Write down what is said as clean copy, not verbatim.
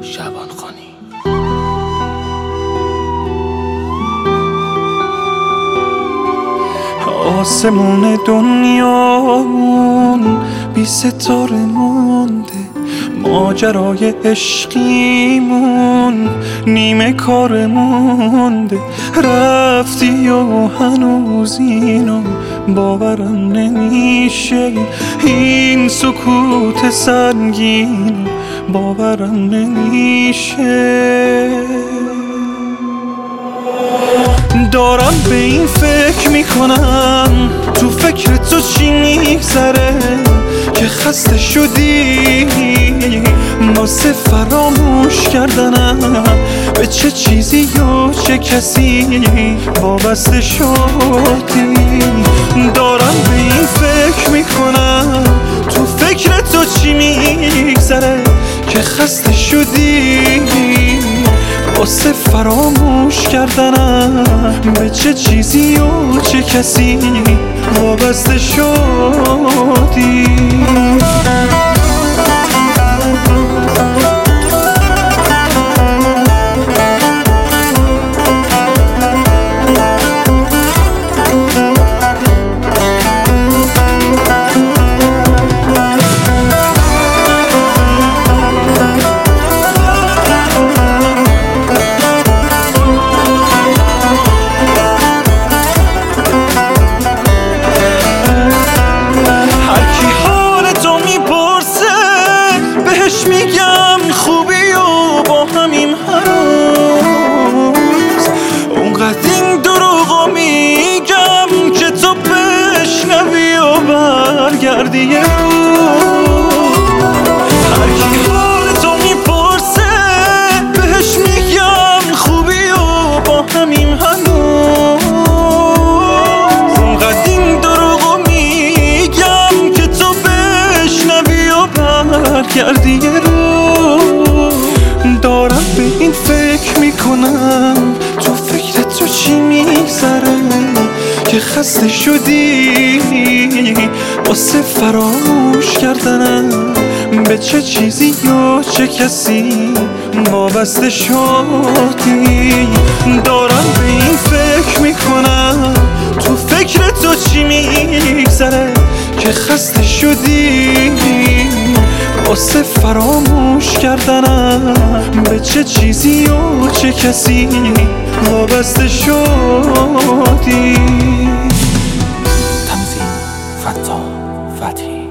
شعبانخانی. آسمون دنیامون بی ستاره مونده، ماجرای عشقیمون نیمه کار مونده. رفتی و هنوز اینو باورم نمیشه، این سکوت سنگین باورم نمیشه. دارم به این فکر میکنم تو فکر تو چی میگذره که خسته شدی واسه فراموش کردنم به چه چیزی یا چه کسی وابسته شدی. دارم به این فکر میکنم تو فکر تو چی میگذره که خسته شدی واسه فراموش کردنم به چه چیزی و چه کسی وابسته شدی. میگم خوبی و با همیم هنوز اونقدر این دروغو میگم که تو بشنوی و برگردی یه روز. هر کی حال تو میپرسه بهش میگم خوبی و با همیم هنوز اونقدر این دروغو میگم که تو بشنوی و برگردی یه روز. دارم به این فکر میکنم تو فکر تو چی میگذره که خسته شدی واسه فراموش کردنم به چه چیزی یا چه کسی وابسته شدی. دارم به این فکر میکنم تو فکر تو چی میگذره که خسته شدی واسه فراموش کردنم به چه چیزی و چه کسی وابسته شدی. تنظیم: فتا فتحی.